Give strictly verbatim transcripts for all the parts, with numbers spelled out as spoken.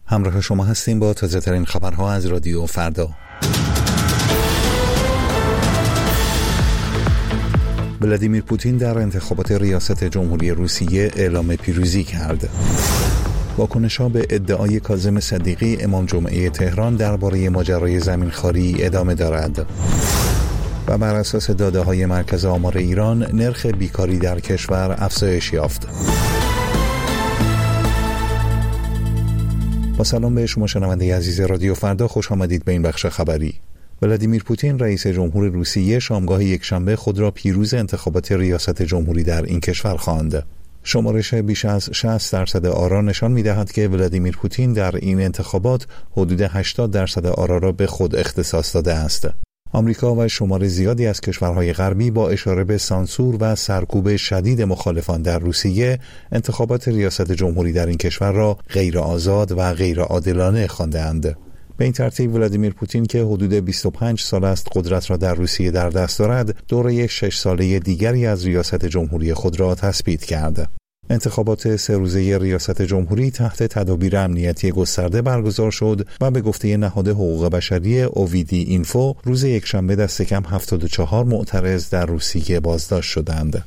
همراه شما هستیم با تازه ترین خبرها از رادیو فردا. ولادیمیر پوتین در انتخابات ریاست جمهوری روسیه اعلام پیروزی کرد. واکنش‌ها به ادعای کاظم صدیقی امام جمعه تهران درباره ماجرای زمینخواری ادامه دارد. و بر اساس داده‌های مرکز آمار ایران نرخ بیکاری در کشور افزایش یافت. با سلام به شما شنونده عزیز رادیو فردا، خوش آمدید به این بخش خبری. ولادیمیر پوتین رئیس جمهور روسیه شامگاه یکشنبه خود را پیروز انتخابات ریاست جمهوری در این کشور خواند. شمارش بیش از شصت درصد آرا نشان می‌دهد که ولادیمیر پوتین در این انتخابات حدود هشتاد درصد آرا را به خود اختصاص داده است. آمریکا و شمار زیادی از کشورهای غربی با اشاره به سانسور و سرکوب شدید مخالفان در روسیه انتخابات ریاست جمهوری در این کشور را غیر آزاد و غیر عادلانه خوانده‌اند. به این ترتیب ولادیمیر پوتین که حدود بیست و پنج سال است قدرت را در روسیه در دست دارد، دوره شش ساله دیگری از ریاست جمهوری خود را تثبیت کرد. انتخابات سه روزه ریاست جمهوری تحت تدابیر امنیتی گسترده برگزار شد و به گفته نهاد حقوق بشری اوویدی اینفو روز یکشنبه دست کم هفتاد و چهار معترض در روسیه بازداشت شدند.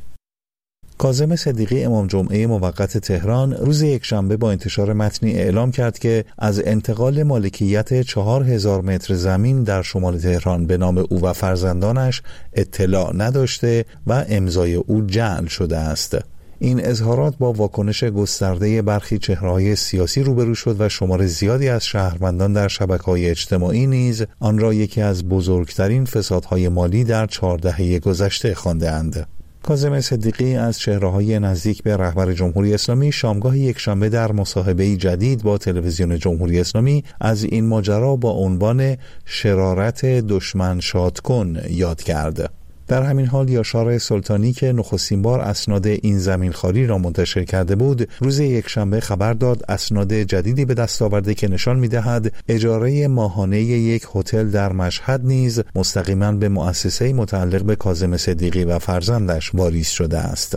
کاظم صدیقی امام جمعه موقت تهران روز یکشنبه با انتشار متنی اعلام کرد که از انتقال مالکیت چهار هزار متر زمین در شمال تهران به نام او و فرزندانش اطلاع نداشته و امضای او جعل شده است. این اظهارات با واکنش گسترده برخی چهره‌های سیاسی روبرو شد و شمار زیادی از شهروندان در شبکه‌های اجتماعی نیز آن را یکی از بزرگترین فسادهای مالی در چهار دهه گذشته خوانده‌اند. کاظم صدیقی از چهره‌های نزدیک به رهبر جمهوری اسلامی شامگاه یکشنبه در مصاحبه‌ای جدید با تلویزیون جمهوری اسلامی از این ماجرا با عنوان شرارت دشمن شاد کن یاد کرد. در همین حال یاشار سلطانی که نخستین بار اسناد این زمینخواری را منتشر کرده بود، روز یکشنبه خبر داد اسناد جدیدی به دست آورده که نشان می‌دهد اجاره ماهانه یک هتل در مشهد نیز مستقیما به مؤسسه متعلق به کاظم صدیقی و فرزندش واریز شده است.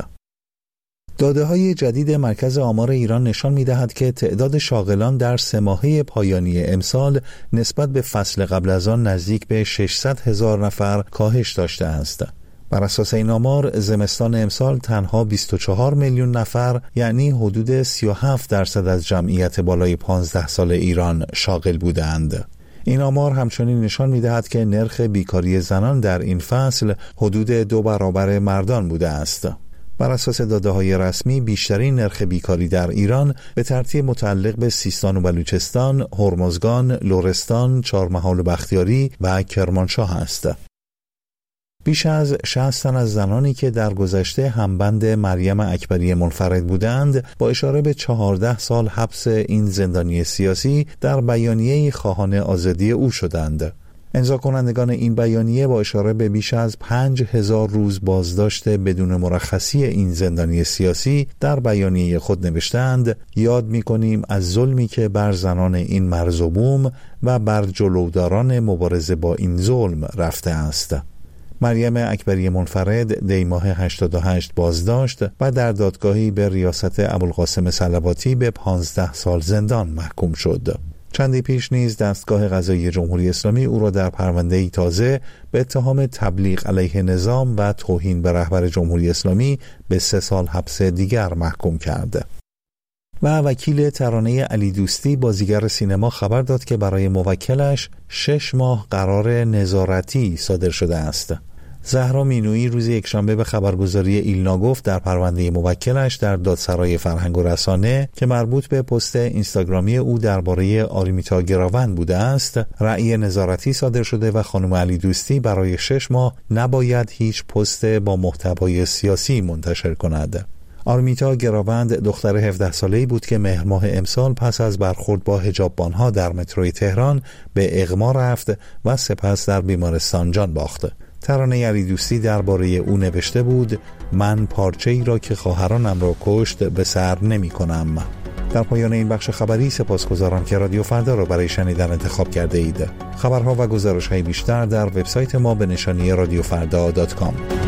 داده‌های جدید مرکز آمار ایران نشان می‌دهد که تعداد شاغلان در سه ماهه پایانی امسال نسبت به فصل قبل از آن نزدیک به ششصد هزار نفر کاهش داشته است. بر اساس این آمار زمستان امسال تنها بیست و چهار میلیون نفر، یعنی حدود سی و هفت درصد از جمعیت بالای پانزده سال ایران شاغل بودند. این آمار همچنین نشان می‌دهد که نرخ بیکاری زنان در این فصل حدود دو برابر مردان بوده است. بر اساس داده‌های رسمی بیشترین نرخ بیکاری در ایران به ترتیب متعلق به سیستان و بلوچستان، هرمزگان، لرستان، چهارمحال و بختیاری و کرمانشاه است. بیش از شصت تن از زنانی که در گذشته همبند مریم اکبری منفرد بودند با اشاره به چهارده سال حبس این زندانی سیاسی در بیانیه‌ای خواهان آزادی او شدند. امضا کنندگان این بیانیه با اشاره به بیش از پنج هزار روز بازداشت بدون مرخصی این زندانی سیاسی در بیانیه خود نوشتند: یاد می‌کنیم از ظلمی که بر زنان این مرز و بوم و بر جلوداران مبارزه با این ظلم رفته است. مریم اکبری منفرد دی ماه هشتاد و هشت بازداشت و در دادگاهی به ریاست ابوالقاسم صلواتی به پانزده سال زندان محکوم شد. چندی پیش نیز دستگاه قضایی جمهوری اسلامی او را در پرونده‌ای تازه به اتهام تبلیغ علیه نظام و توهین به رهبر جمهوری اسلامی به سه سال حبس دیگر محکوم کرد. و وکیل ترانه علی دوستی بازیگر سینما خبر داد که برای موکلش شش ماه قرار نظارتی صادر شده است. زهرا مینویی روز یکشنبه به خبرگزاری ایلنا گفت در پرونده موکلش در دادسرای فرهنگ و رسانه که مربوط به پست اینستاگرامی او درباره آرمیتا گراوند بوده است، رأی نظارتی صادر شده و خانم علی دوستی برای شش ماه نباید هیچ پست با محتوای سیاسی منتشر کند. آرمیتا گراوند دختر هفده ساله‌ای بود که مهر ماه امسال پس از برخورد با حجاببان‌ها در متروی تهران به اغما رفت و سپس در بیمارستان جان باخت. ترانه علی دوستی درباره او نوشته بود: من پارچه‌ای را که خواهرانم را کشت به سر نمی کنم. در پایان این بخش خبری سپاسگزارم که رادیو فردا را برای شنیدن انتخاب کرده اید. خبرها و گزارش‌های بیشتر در وبسایت ما به نشانی رادیو فردا دات کام.